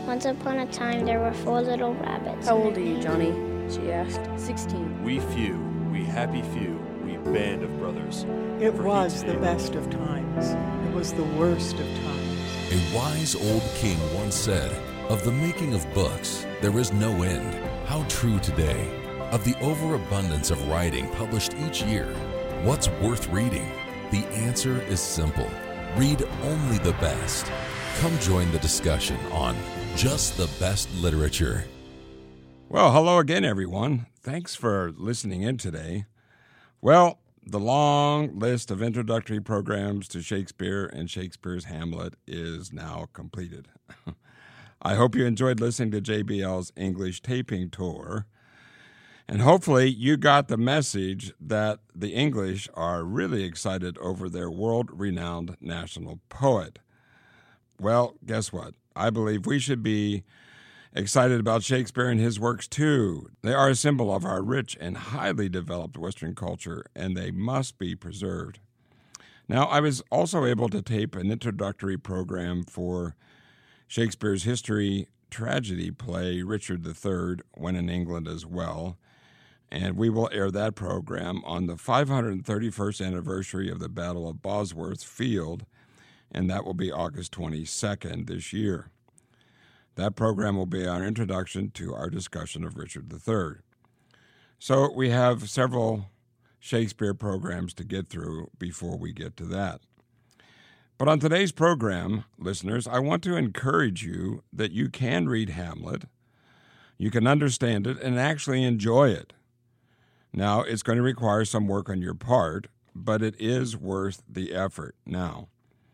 Once upon a time, there were 4 little rabbits. How old are you, Johnny? She asked. 16. We few, we happy few, we band of brothers. It was the best of times. It was the worst of times. A wise old king once said, "Of the making of books, there is no end." How true today. Of the overabundance of writing published each year, what's worth reading? The answer is simple. Read only the best. Come join the discussion on Just the Best Literature. Well, hello again, everyone. Thanks for listening in today. Well, the long list of introductory programs to Shakespeare and Shakespeare's Hamlet is now completed. I hope you enjoyed listening to JBL's English taping tour. And hopefully you got the message that the English are really excited over their world-renowned national poet. Well, guess what? I believe we should be excited about Shakespeare and his works too. They are a symbol of our rich and highly developed Western culture, and they must be preserved. Now, I was also able to tape an introductory program for Shakespeare's history tragedy play, Richard III, When in England as Well, and we will air that program on the 531st anniversary of the Battle of Bosworth Field, and that will be August 22nd this year. That program will be our introduction to our discussion of Richard III. So we have several Shakespeare programs to get through before we get to that. But on today's program, listeners, I want to encourage you that you can read Hamlet, you can understand it, and actually enjoy it. Now, it's going to require some work on your part, but it is worth the effort. Now,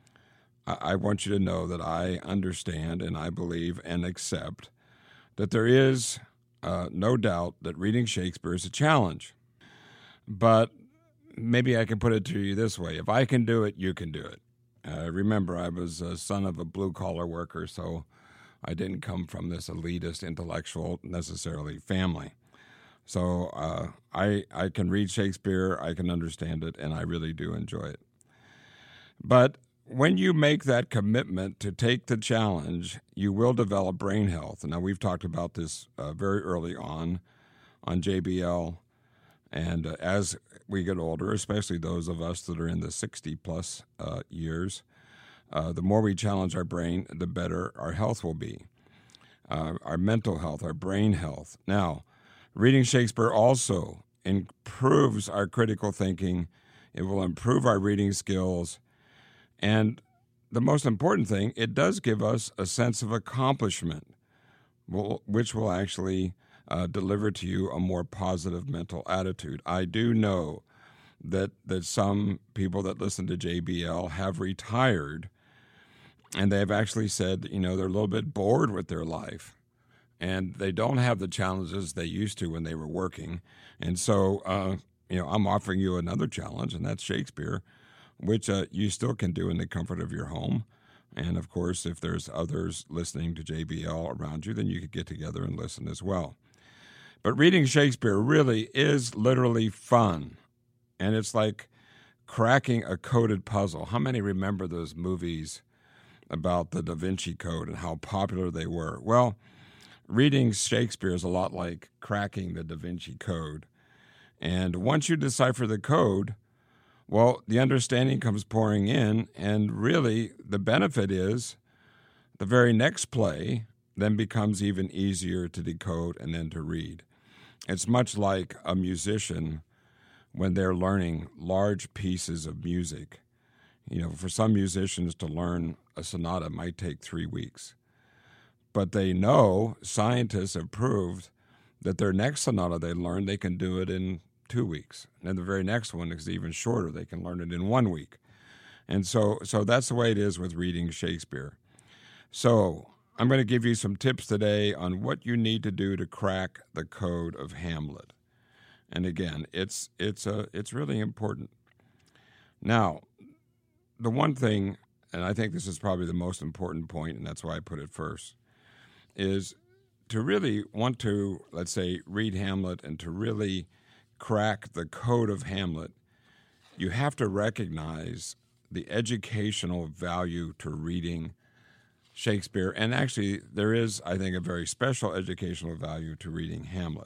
I want you to know that I understand and I believe and accept that there is no doubt that reading Shakespeare is a challenge. But maybe I can put it to you this way. If I can do it, you can do it. Remember, I was a son of a blue-collar worker, so I didn't come from this elitist, intellectual, necessarily family. So I can read Shakespeare, I can understand it, and I really do enjoy it. But when you make that commitment to take the challenge, you will develop brain health. Now, we've talked about this very early on JBL, and as we get older, especially those of us that are in the 60-plus years, the more we challenge our brain, the better our health will be, our mental health, our brain health. Now, reading Shakespeare also improves our critical thinking. It will improve our reading skills. And the most important thing, it does give us a sense of accomplishment, which will actually deliver to you a more positive mental attitude. I do know that some people that listen to JBL have retired, and they've actually said, they're a little bit bored with their life, and they don't have the challenges they used to when they were working. And so, I'm offering you another challenge, and that's Shakespeare, which you still can do in the comfort of your home. And, of course, if there's others listening to JBL around you, then you could get together and listen as well. But reading Shakespeare really is literally fun, and it's like cracking a coded puzzle. How many remember those movies about the Da Vinci Code and how popular they were? Well, reading Shakespeare is a lot like cracking the Da Vinci Code. And once you decipher the code, well, the understanding comes pouring in, and really the benefit is the very next play then becomes even easier to decode and then to read. It's much like a musician when they're learning large pieces of music. For some musicians to learn a sonata might take 3 weeks. But they know, scientists have proved, that their next sonata they learn, they can do it in 2 weeks. And the very next one is even shorter. They can learn it in 1 week. And so that's the way it is with reading Shakespeare. So I'm going to give you some tips today on what you need to do to crack the code of Hamlet. And again, it's really important. Now, the one thing, and I think this is probably the most important point, and that's why I put it first, is to really want to, let's say, read Hamlet and to really crack the code of Hamlet, you have to recognize the educational value to reading Shakespeare. And actually, there is, I think, a very special educational value to reading Hamlet.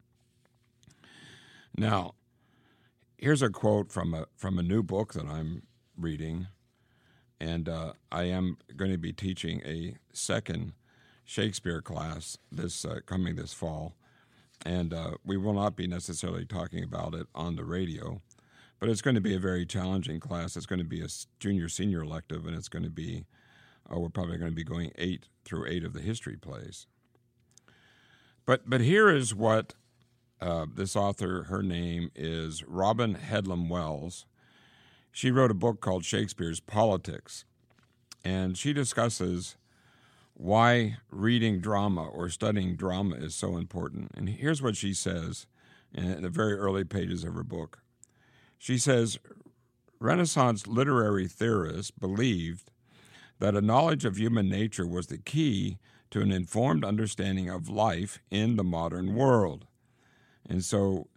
Now, here's a quote from a new book that I'm reading, and I am going to be teaching a second Shakespeare class coming this fall, and we will not be necessarily talking about it on the radio, but it's going to be a very challenging class. It's going to be a junior-senior elective, and it's going to be, we're probably going to be going 8 through 8 of the history plays. But here is what this author, her name is Robin Hedlund Wells. She wrote a book called Shakespeare's Politics, and she discusses why reading drama or studying drama is so important. And here's what she says in the very early pages of her book. She says, Renaissance literary theorists believed that a knowledge of human nature was the key to an informed understanding of life in the modern world. And so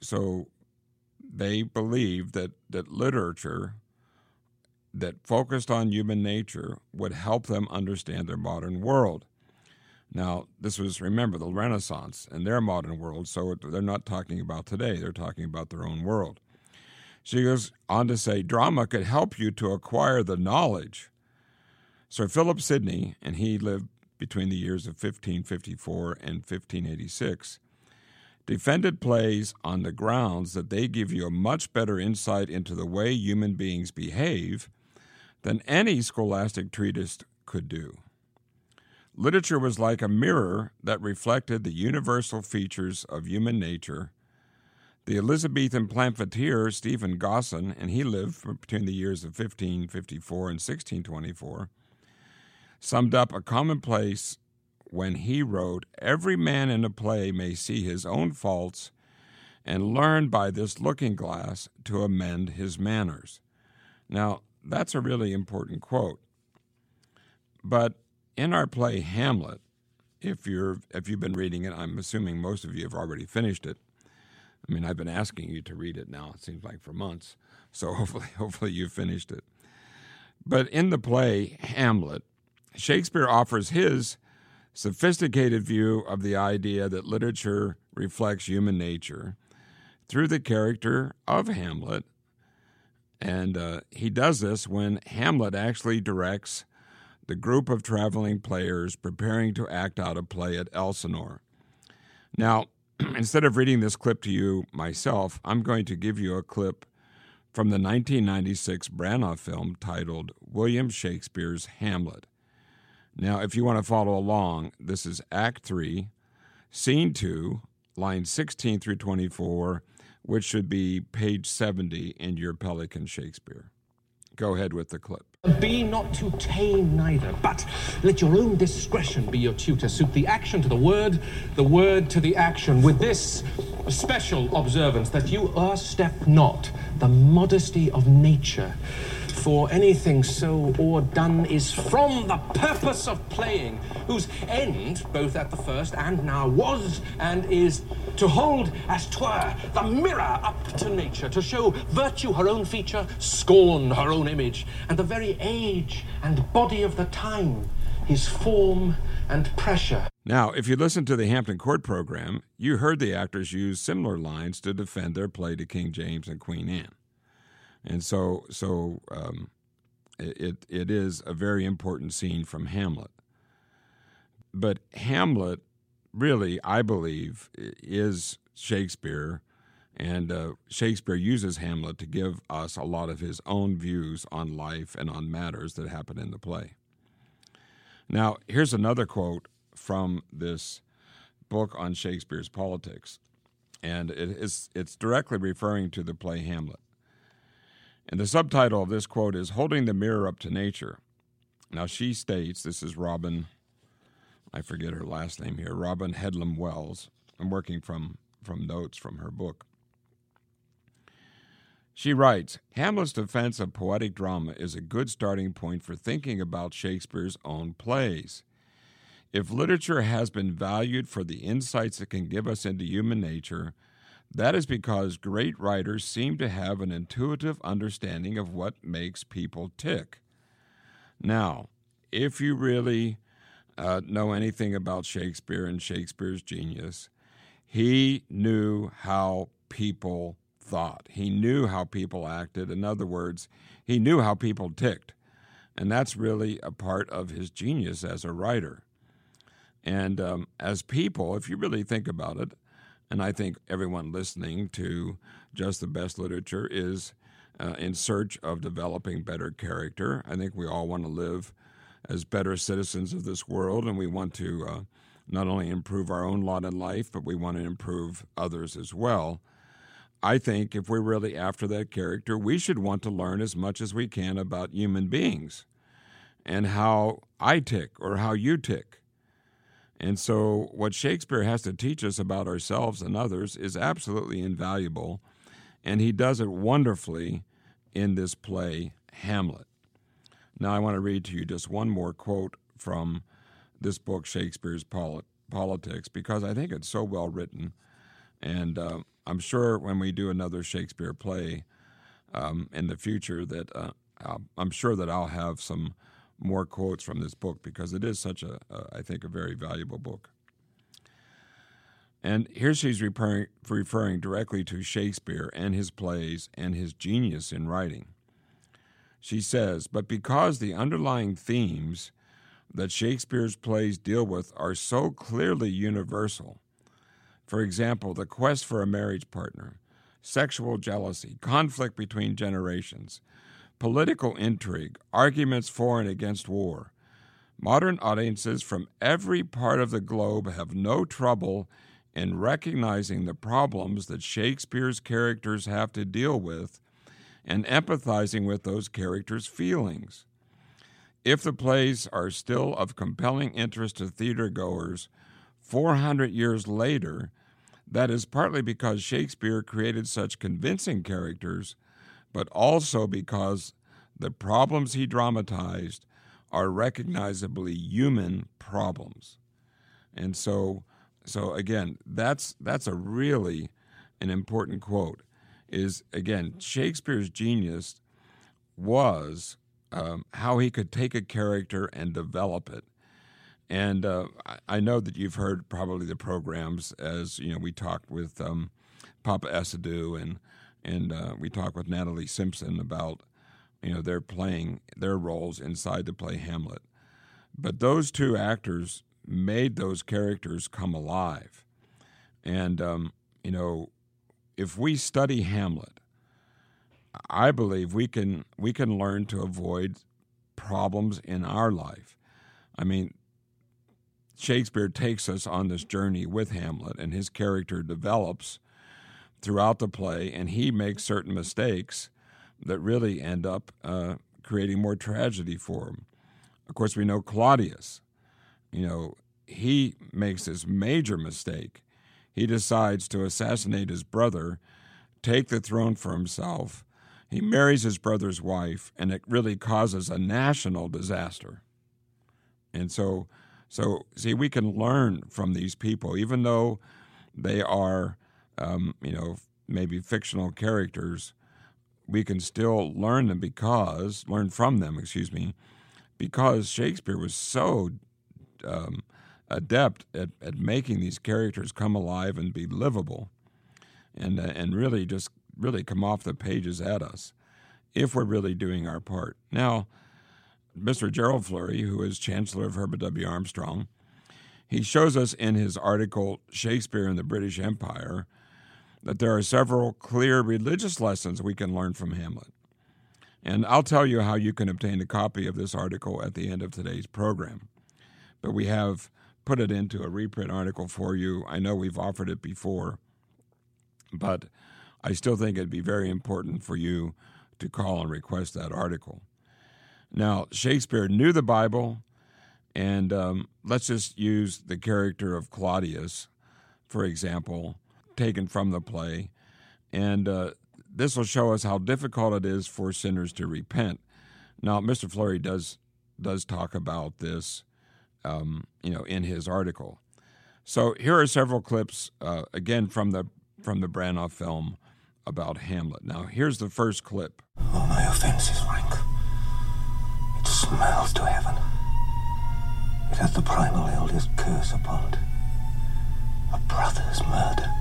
they believed that literature that focused on human nature would help them understand their modern world. Now, this was, remember, the Renaissance and their modern world, so they're not talking about today. They're talking about their own world. She goes on to say, drama could help you to acquire the knowledge. Sir Philip Sidney, and he lived between the years of 1554 and 1586, defended plays on the grounds that they give you a much better insight into the way human beings behave than any scholastic treatise could do. Literature was like a mirror that reflected the universal features of human nature. The Elizabethan pamphleteer Stephen Gosson, and he lived between the years of 1554 and 1624, summed up a commonplace when he wrote, "Every man in a play may see his own faults and learn by this looking glass to amend his manners." Now, that's a really important quote. But in our play Hamlet, if you've been reading it, I'm assuming most of you have already finished it. I mean, I've been asking you to read it now, it seems like for months, so hopefully you've finished it. But in the play Hamlet, Shakespeare offers his sophisticated view of the idea that literature reflects human nature through the character of Hamlet. And he does this when Hamlet actually directs the group of traveling players preparing to act out a play at Elsinore. Now, instead of reading this clip to you myself, I'm going to give you a clip from the 1996 Branagh film titled William Shakespeare's Hamlet. Now, if you want to follow along, this is Act 3, Scene 2, lines 16 through 24, which should be page 70 in your Pelican Shakespeare. Go ahead with the clip. Be not too tame neither, but let your own discretion be your tutor. Suit the action to the word to the action, with this special observance, that you o'erstep not the modesty of nature. For anything so o'erdone is from the purpose of playing, whose end, both at the first and now, was and is to hold, as 'twere, the mirror up to nature, to show virtue her own feature, scorn her own image, and the very age and body of the time, his form and pressure. Now, if you listen to the Hampton Court program, you heard the actors use similar lines to defend their play to King James and Queen Anne. And so it is a very important scene from Hamlet. But Hamlet, really, I believe, is Shakespeare, and Shakespeare uses Hamlet to give us a lot of his own views on life and on matters that happen in the play. Now, here's another quote from this book on Shakespeare's Politics, and it's directly referring to the play Hamlet. And the subtitle of this quote is Holding the Mirror Up to Nature. Now, she states, this is Robin, I forget her last name here, Robin Hedlund Wells. I'm working from notes from her book. She writes, Hamlet's defense of poetic drama is a good starting point for thinking about Shakespeare's own plays. If literature has been valued for the insights it can give us into human nature, that is because great writers seem to have an intuitive understanding of what makes people tick. Now, if you really know anything about Shakespeare and Shakespeare's genius, he knew how people thought. He knew how people acted. In other words, he knew how people ticked. And that's really a part of his genius as a writer. And as people, if you really think about it, and I think everyone listening to Just the Best Literature is in search of developing better character. I think we all want to live as better citizens of this world, and we want to not only improve our own lot in life, but we want to improve others as well. I think if we're really after that character, we should want to learn as much as we can about human beings and how I tick or how you tick. And so what Shakespeare has to teach us about ourselves and others is absolutely invaluable, and he does it wonderfully in this play, Hamlet. Now I want to read to you just one more quote from this book, Shakespeare's Politics, because I think it's so well written. And I'm sure when we do another Shakespeare play in the future that I'm sure that I'll have some more quotes from this book because it is such I think, a very valuable book. And here she's referring directly to Shakespeare and his plays and his genius in writing. She says, but because the underlying themes that Shakespeare's plays deal with are so clearly universal, for example, the quest for a marriage partner, sexual jealousy, conflict between generations, political intrigue, arguments for and against war, modern audiences from every part of the globe have no trouble in recognizing the problems that Shakespeare's characters have to deal with and empathizing with those characters' feelings. If the plays are still of compelling interest to theatergoers 400 years later, that is partly because Shakespeare created such convincing characters, but also because the problems he dramatized are recognizably human problems. And so again, that's a really an important quote, is, again, Shakespeare's genius was how he could take a character and develop it. And I know that you've heard probably the programs, as you know, we talked with Papa Essadou and we talked with Natalie Simpson about, you know, they're playing their roles inside the play Hamlet. But those two actors made those characters come alive. And, you know, if we study Hamlet, I believe we can learn to avoid problems in our life. I mean, Shakespeare takes us on this journey with Hamlet, and his character develops throughout the play, and he makes certain mistakes that really end up creating more tragedy for him. Of course, we know Claudius. You know, he makes this major mistake. He decides to assassinate his brother, take the throne for himself. He marries his brother's wife, and it really causes a national disaster. And so see, we can learn from these people, even though they are, you know, maybe fictional characters. We can still learn from them, because Shakespeare was so adept at making these characters come alive and be livable, and really just really come off the pages at us, if we're really doing our part. Now, Mr. Gerald Flurry, who is Chancellor of Herbert W. Armstrong, he shows us in his article, Shakespeare and the British Empire, that there are several clear religious lessons we can learn from Hamlet. And I'll tell you how you can obtain a copy of this article at the end of today's program. But we have put it into a reprint article for you. I know we've offered it before, but I still think it'd be very important for you to call and request that article. Now, Shakespeare knew the Bible, and let's just use the character of Claudius, for example, taken from the play, and this will show us how difficult it is for sinners to repent. Now, Mr. Flurry does talk about this, you know, in his article. So here are several clips, again from the Branagh film about Hamlet. Now, here's the first clip. Oh, my offense is rank. It smells to heaven. It hath the primal eldest curse upon it. A brother's murder.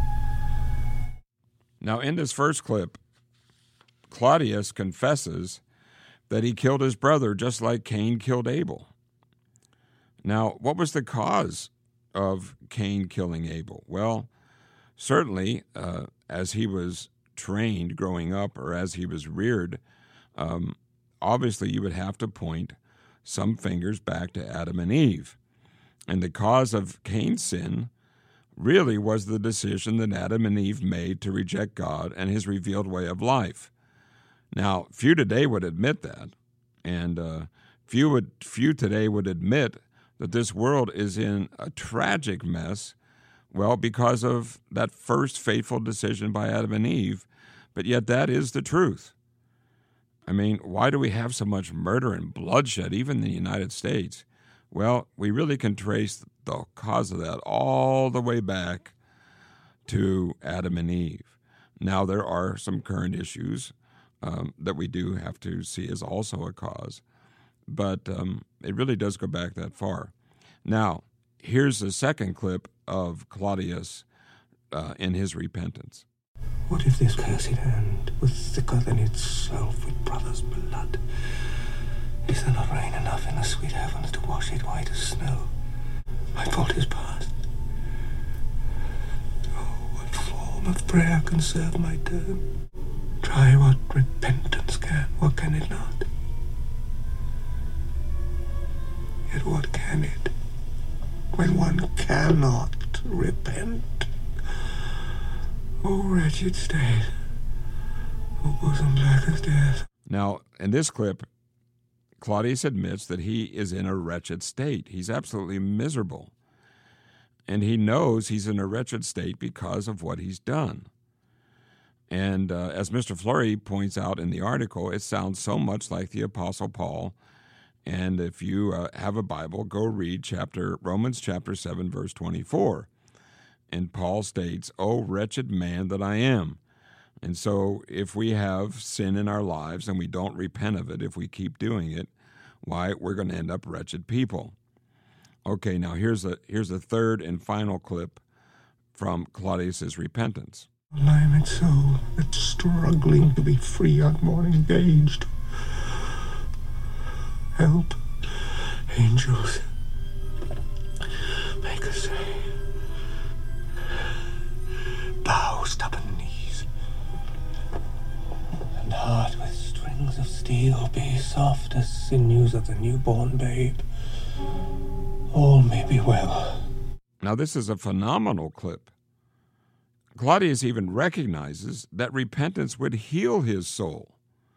Now, in this first clip, Claudius confesses that he killed his brother just like Cain killed Abel. Now, what was the cause of Cain killing Abel? Well, certainly, as he was trained growing up or as he was reared, obviously you would have to point some fingers back to Adam and Eve. And the cause of Cain's sin really was the decision that Adam and Eve made to reject God and his revealed way of life. Now, few today would admit that, and few today would admit that this world is in a tragic mess, well, because of that first fateful decision by Adam and Eve, but yet that is the truth. I mean, why do we have so much murder and bloodshed, even in the United States? Well, we really can trace the cause of that all the way back to Adam and Eve. Now, there are some current issues that we do have to see as also a cause, but it really does go back that far. Now, here's the second clip of Claudius in his repentance. What if this cursed hand was thicker than itself with brother's blood? Is there not rain enough in the sweet heavens to wash it white as snow? My fault is past. Oh, what form of prayer can serve my turn? Try what repentance can, what can it not? Yet what can it, when one cannot repent? O wretched state, O bosom black as death. Now, in this clip, Claudius admits that he is in a wretched state. He's absolutely miserable. And he knows he's in a wretched state because of what he's done. And as Mr. Fleury points out in the article, it sounds so much like the Apostle Paul. And if you have a Bible, go read Romans chapter 7, verse 24. And Paul states, "O wretched man that I am." And so if we have sin in our lives and we don't repent of it, if we keep doing it, why, we're going to end up wretched people. Okay, now here's a third and final clip from Claudius's repentance. A lament soul that's struggling to be free and more engaged. Help, angels, make us say, bow stubborn knees, and heart with strings of steel be soft as sinews of the newborn babe. All may be well. Now this is a phenomenal clip. Claudius even recognizes that repentance would heal his soul.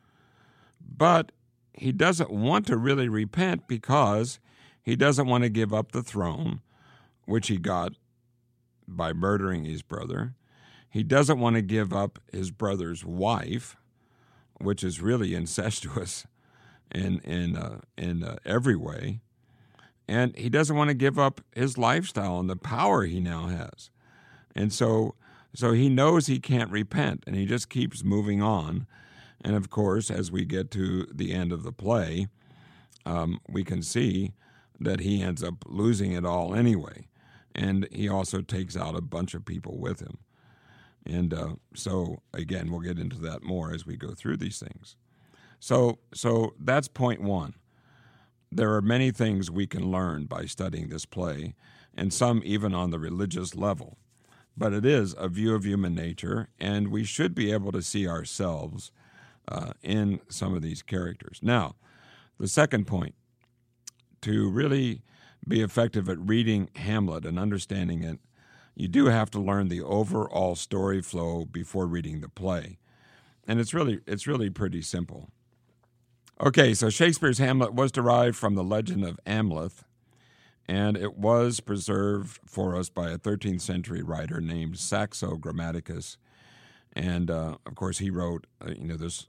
But he doesn't want to really repent because he doesn't want to give up the throne, which he got by murdering his brother. He doesn't want to give up his brother's wife, which is really incestuous in every way. And he doesn't want to give up his lifestyle and the power he now has. And so he knows he can't repent, and he just keeps moving on. And of course, as we get to the end of the play, we can see that he ends up losing it all anyway. And he also takes out a bunch of people with him. And so, again, we'll get into that more as we go through these things. So that's point one. There are many things we can learn by studying this play, and some even on the religious level. But it is a view of human nature, and we should be able to see ourselves in some of these characters. Now, the second point, to really be effective at reading Hamlet and understanding it, you do have to learn the overall story flow before reading the play. And it's really pretty simple. Okay, so Shakespeare's Hamlet was derived from the legend of Amleth, and it was preserved for us by a 13th century writer named Saxo Grammaticus. And, of course, he wrote, this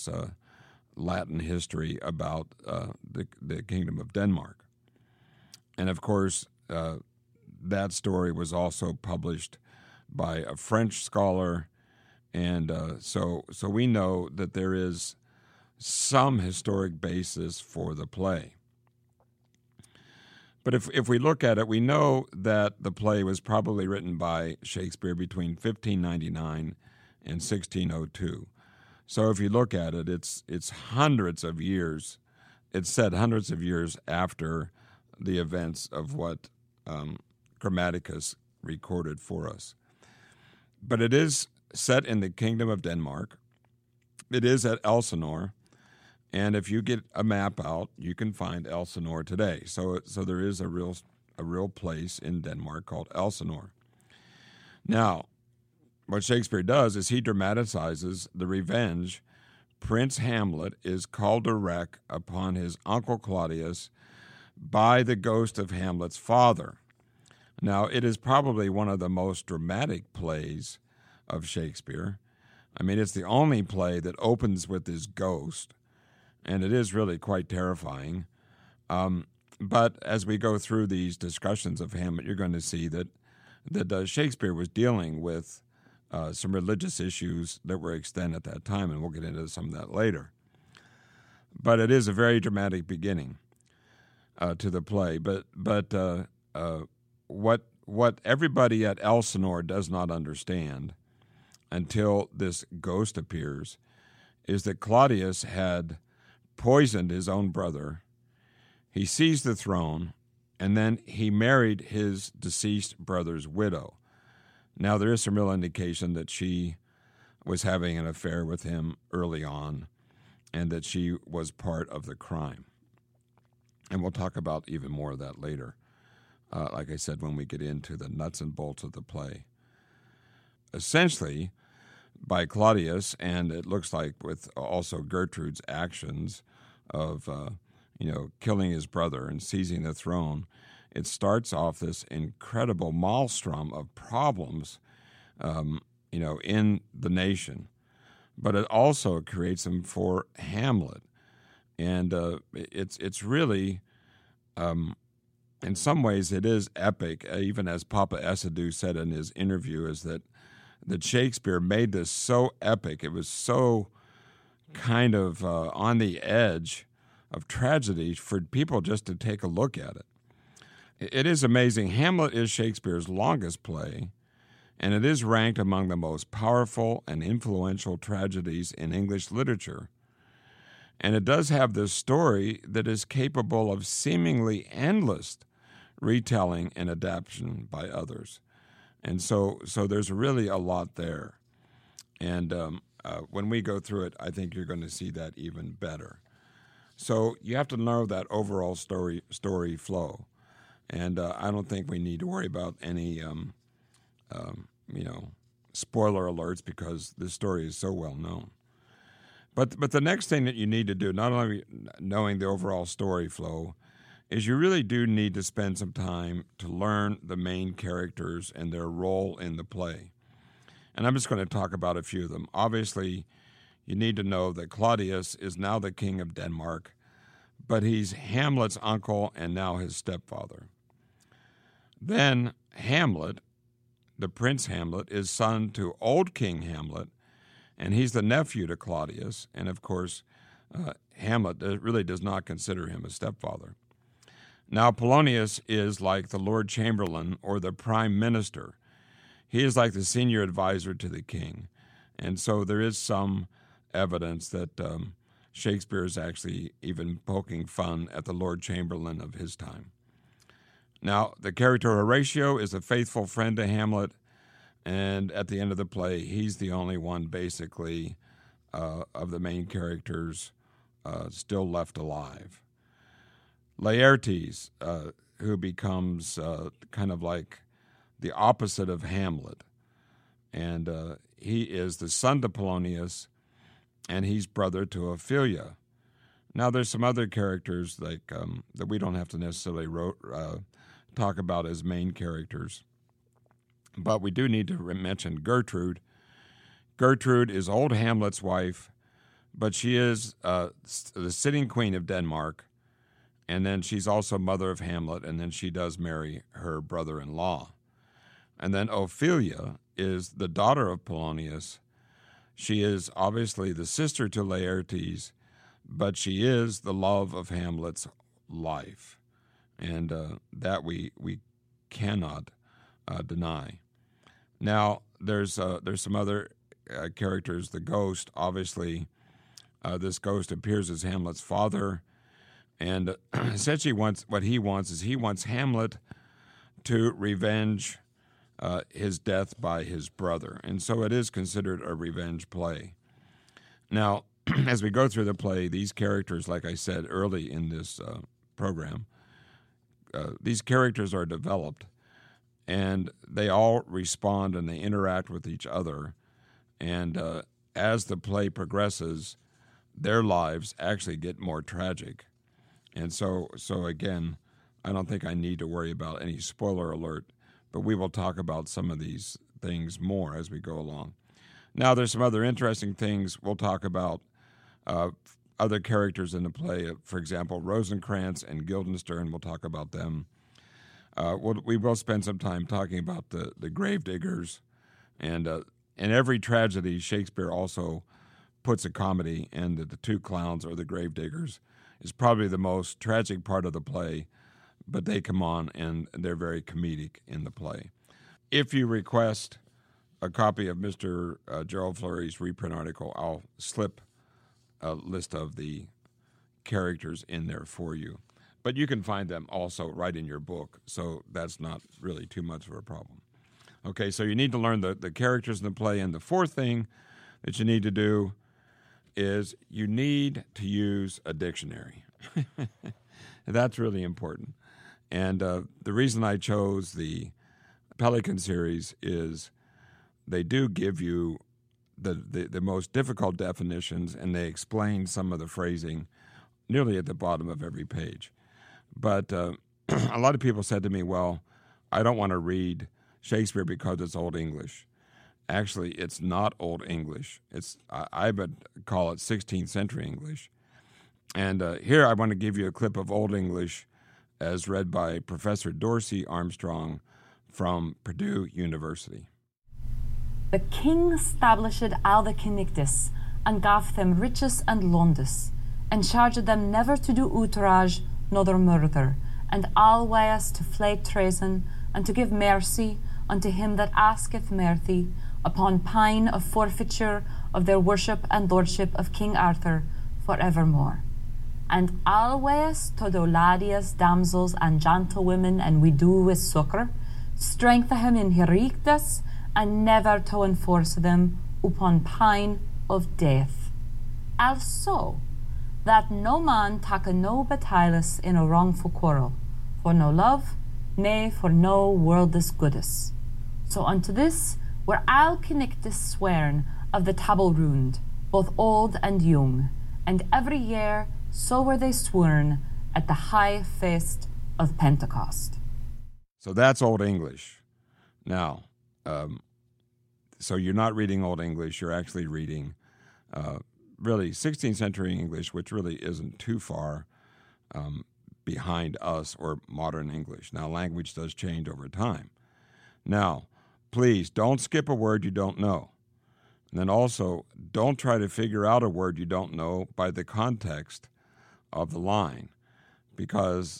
Latin history about the Kingdom of Denmark. And, of course, that story was also published by a French scholar. And so we know that there is some historic basis for the play. But if we look at it, we know that the play was probably written by Shakespeare between 1599 and 1602. So if you look at it, it's hundreds of years. It's set hundreds of years after the events of what Grammaticus recorded for us. But it is set in the Kingdom of Denmark. It is at Elsinore. And if you get a map out, you can find Elsinore today. So there is a real place in Denmark called Elsinore. Now, what Shakespeare does is he dramatizes the revenge Prince Hamlet is called to wreak upon his uncle Claudius by the ghost of Hamlet's father. Now, it is probably one of the most dramatic plays of Shakespeare. I mean, it's the only play that opens with this ghost. And it is really quite terrifying. But as we go through these discussions of Hamlet, you're going to see that Shakespeare was dealing with some religious issues that were extant at that time, and we'll get into some of that later. But it is a very dramatic beginning to the play. But what everybody at Elsinore does not understand until this ghost appears is that Claudius had poisoned his own brother. He seized the throne, and then he married his deceased brother's widow. Now, there is some real indication that she was having an affair with him early on and that she was part of the crime. And we'll talk about even more of that later, like I said, when we get into the nuts and bolts of the play. Essentially, by Claudius, and it looks like with also Gertrude's actions of, killing his brother and seizing the throne, it starts off this incredible maelstrom of problems, in the nation. But it also creates them for Hamlet. And it's really, in some ways, it is epic, even as Papa Essadou said in his interview, is that Shakespeare made this so epic. It was so kind of on the edge of tragedy for people just to take a look at it. It is amazing. Hamlet is Shakespeare's longest play, and it is ranked among the most powerful and influential tragedies in English literature. And it does have this story that is capable of seemingly endless retelling and adaptation by others. And so there's really a lot there. And when we go through it, I think you're going to see that even better. So you have to know that overall story flow. And I don't think we need to worry about any, spoiler alerts because this story is so well known. But the next thing that you need to do, not only knowing the overall story flow, is you really do need to spend some time to learn the main characters and their role in the play. And I'm just going to talk about a few of them. Obviously, you need to know that Claudius is now the king of Denmark, but he's Hamlet's uncle and now his stepfather. Then Hamlet, the Prince Hamlet, is son to old King Hamlet, and he's the nephew to Claudius. And of course, Hamlet really does not consider him a stepfather. Now, Polonius is like the Lord Chamberlain or the Prime Minister. He is like the senior advisor to the king. And so there is some evidence that Shakespeare is actually even poking fun at the Lord Chamberlain of his time. Now, the character Horatio is a faithful friend to Hamlet, and at the end of the play, he's the only one, basically, of the main characters still left alive. Laertes, who becomes kind of like the opposite of Hamlet, and he is the son to Polonius, and he's brother to Ophelia. Now, there's some other characters like that we don't have to necessarily talk about as main characters, but we do need to mention Gertrude. Gertrude is old Hamlet's wife, but she is the sitting queen of Denmark, and then she's also mother of Hamlet, and then she does marry her brother-in-law. And then Ophelia is the daughter of Polonius. She is obviously the sister to Laertes, but she is the love of Hamlet's life. and that we cannot deny. Now, there's some other characters. The ghost, obviously, this ghost appears as Hamlet's father, and essentially what he wants Hamlet to revenge his death by his brother, and so it is considered a revenge play. Now, as we go through the play, these characters, like I said early in this program, these characters are developed, and they all respond and they interact with each other. And as the play progresses, their lives actually get more tragic. And so again, I don't think I need to worry about any spoiler alert, but we will talk about some of these things more as we go along. Now, there's some other interesting things we'll talk about. Other characters in the play, for example, Rosencrantz and Guildenstern, we'll talk about them. We will spend some time talking about the gravediggers, and in every tragedy, Shakespeare also puts a comedy, and the two clowns or the gravediggers is probably the most tragic part of the play, but they come on and they're very comedic in the play. If you request a copy of Mr. Gerald Fleury's reprint article, I'll slip a list of the characters in there for you. But you can find them also right in your book, so that's not really too much of a problem. Okay, so you need to learn the characters in the play, and the fourth thing that you need to do is you need to use a dictionary. That's really important. And the reason I chose the Pelican series is they do give you the most difficult definitions, and they explain some of the phrasing nearly at the bottom of every page. But a lot of people said to me, well, I don't want to read Shakespeare because it's Old English. Actually, it's not Old English. I would call it 16th century English. And here I want to give you a clip of Old English as read by Professor Dorsey Armstrong from Purdue University. The king established all the Knictus, and gave them riches and londes, and charged them never to do outrage nor murder, and always to flay treason, and to give mercy unto him that asketh mercy, upon pain of forfeiture of their worship and lordship of King Arthur for evermore. And always to the ladies, damsels, and gentlewomen, and widowes succor, strengthen him in herictus, and never to enforce them upon pain of death. Also, that no man take no battailis in a wrongful quarrel, for no love, nay, for no worldless goodness. So unto this were all Knictus sworn of the table round, both old and young, and every year so were they sworn at the high feast of Pentecost. So that's Old English. Now, so you're not reading Old English, you're actually reading really 16th century English, which really isn't too far behind us or modern English. Now, language does change over time. Now, please don't skip a word you don't know. And then also, don't try to figure out a word you don't know by the context of the line, because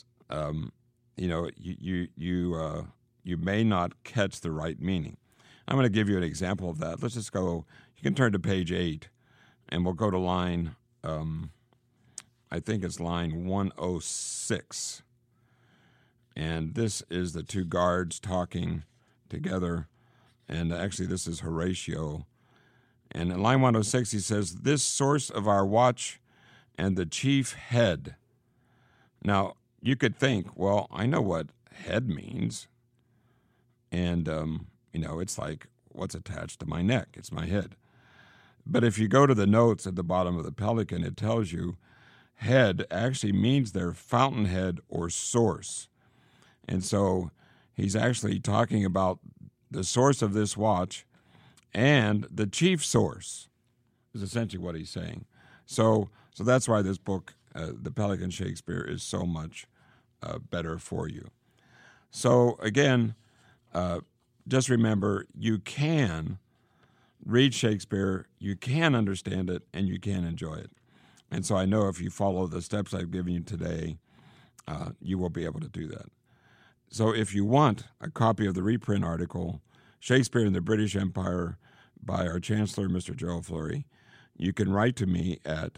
you may not catch the right meaning. I'm going to give you an example of that. Let's just go. You can turn to page 8, and we'll go to line, I think it's line 106. And this is the two guards talking together. And actually, this is Horatio. And in line 106, he says, "This source of our watch and the chief head." Now, you could think, well, I know what head means. And, it's like what's attached to my neck. It's my head. But if you go to the notes at the bottom of the Pelican, it tells you head actually means their fountainhead or source. And so he's actually talking about the source of this watch and the chief source is essentially what he's saying. So that's why this book, The Pelican Shakespeare, is so much better for you. So again, just remember, you can read Shakespeare, you can understand it, and you can enjoy it. And so I know if you follow the steps I've given you today, you will be able to do that. So if you want a copy of the reprint article, Shakespeare in the British Empire by our Chancellor, Mr. Gerald Fleury, you can write to me at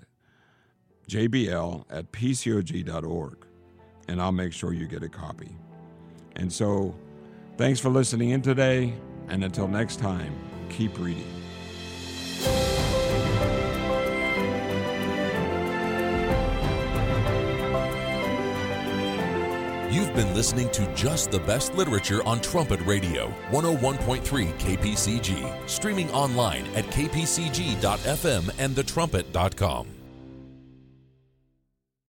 jbl@pcog.org, and I'll make sure you get a copy. And so, thanks for listening in today, and until next time, keep reading. You've been listening to Just the Best Literature on Trumpet Radio, 101.3 KPCG, streaming online at kpcg.fm and thetrumpet.com.